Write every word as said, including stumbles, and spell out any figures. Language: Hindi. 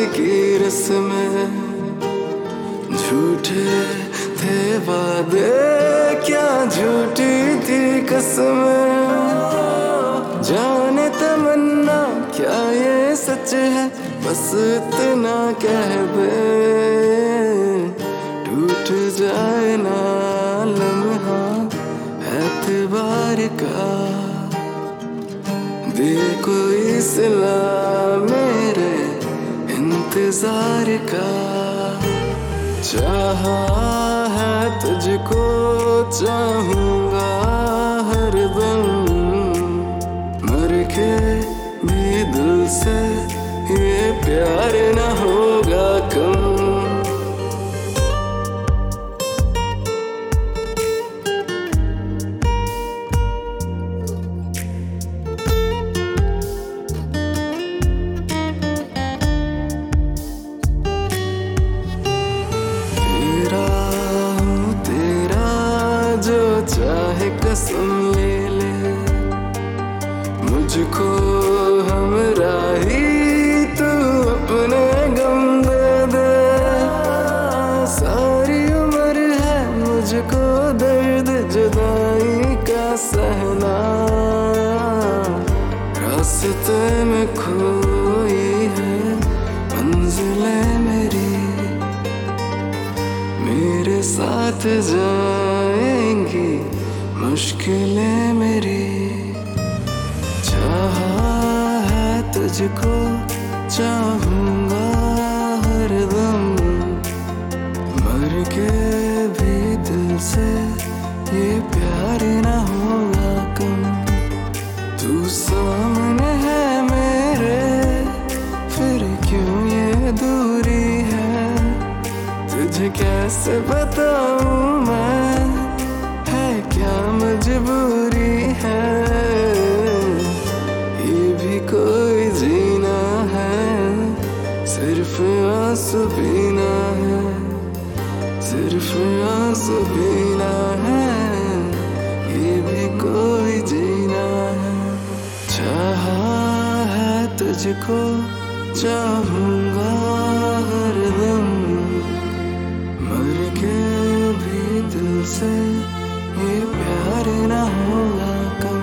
की रस्में, झूठे थे वादे क्या झूठी थी कसमें। जाने तमन्ना क्या ये सच है, बस इतना कह दे टूट जाए ना लम्हा एतबार का। दे कोई सिला मेरे इंतजार का। चाहा है तुझको चाहूंगा हरदम, मर के भी दिल से ये प्यार न होगा कम। चाहे कसम ले ले मुझको हमराही, तू अपने गम दे दे। सारी उम्र है मुझको दर्द जुदाई का सहना, रास्ते में खोई है मंजिलें मेरी, मेरे साथ जाएंगी मुश्किलें मेरी। चाहा है तुझको चाहूंगा हरदम, मर के भी दिल से ये प्यार न होगा कम। तू सामने है मेरे फिर क्यों ये दूरी है, तुझे कैसे बताऊं मैं है क्या मजबूरी है। ये भी कोई जीना है, सिर्फ आंसू पीना है, सिर्फ आंसू पीना है। ये भी कोई जीना है। चाहा है तुझको चाहूंगा हरदम, मर के भी दिल से ये प्यार न होगा कम।